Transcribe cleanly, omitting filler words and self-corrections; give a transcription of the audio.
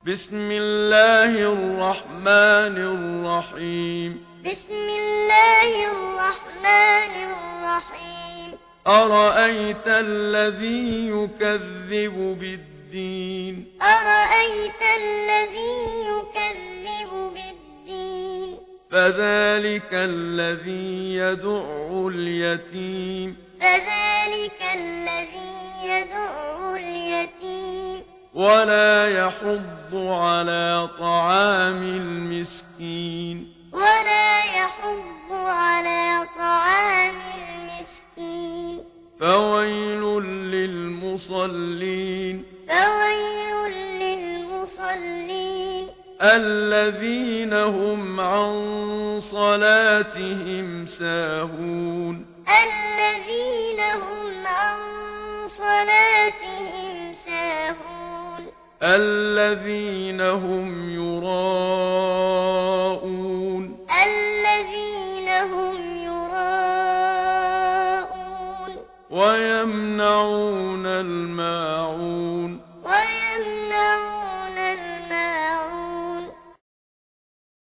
بسم الله الرحمن الرحيم بسم الله الرحمن الرحيم أرأيت الذي يكذب بالدين أرأيت الذي يكذب بالدين فذلك الذي يدع اليتيم فذلك الذي يدع اليتيم ولا يحض على طعام المسكين ولا يحض على طعام المسكين فويل للمصلين فويل للمصلين الذين هم عن صلاتهم ساهون الذين هم عن صلاتهم ساهون الذين هم يراءون الذين هم يراءون ويمنعون الماعون